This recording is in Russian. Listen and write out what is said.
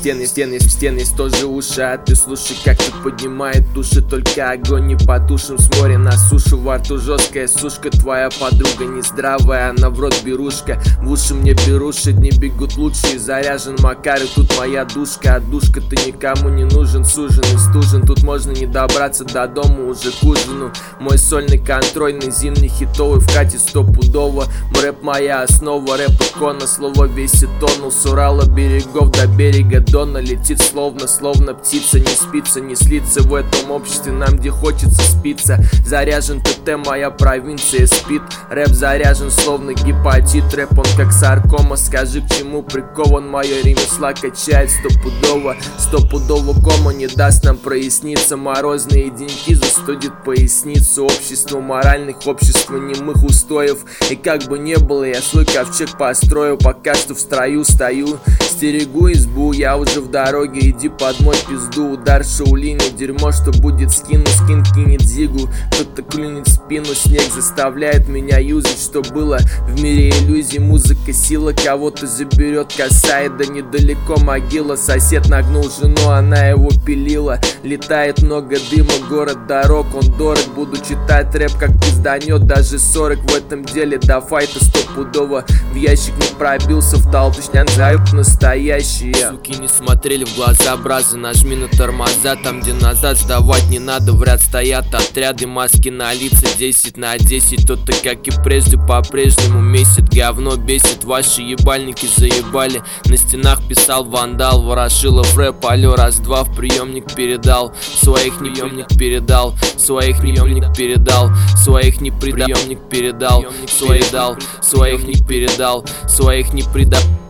стены есть тоже уши, а ты слушай, как тут поднимает души. Только огонь не потушим, с моря на сушу. Во рту жесткая сушка, твоя подруга нездравая, она в рот берушка. В уши мне беруши, дни бегут лучше. И заряжен Макар, и тут моя душка. А душка ты никому не нужен, сужен и стужен. Тут можно не добраться до дома уже к ужину. Мой сольный контрольный, зимний хитовый, вкатит стопудово. Рэп моя основа, рэп икона. Слово весит тонну, с Урала берегов до берега Дона. Летит словно птица, не спится, не слится в этом обществе нам, где хочется спиться. Заряжен ТТ, моя провинция спит. Рэп заряжен словно гепатит. Рэп он как саркома, скажи, к чему прикован. Мое ремесла качает стопудово кома не даст нам проясниться. Морозные деньки застудит поясницу. Общество моральных, общество немых устоев. И как бы не было, я свой ковчег построю. Пока что в строю стою, стерегу избу. Я уже в дороге, иди под мой пизду. Удар Шаулина, дерьмо, что будет скину. Скин кинет зигу, кто-то клюнет спину. Снег заставляет меня юзать, что было в мире иллюзий. Музыка сила, кого-то заберет, касает. Да недалеко могила, сосед нагнул жену, она его пилила. Летает много дыма, город дорог, он дорог. Буду читать рэп, как пизданет даже 40. В этом деле до файта стопудово в ящик не пробился, в толпышняк заеб настоящие. Суки не смотрели в глаза бразы, нажми на тормоза. Там где назад сдавать не надо, в ряд стоят отряды. Маски на лица 10 на 10. Кто-то как и прежде по-прежнему месяц. Говно бесит, ваши ебальники заебали. На стенах писал вандал, ворошилов рэп. Алло, раз-два в приемник передал. Своих приемник передал, своих приемник передал, своих не приемник передал, своих не передал, своих не предал.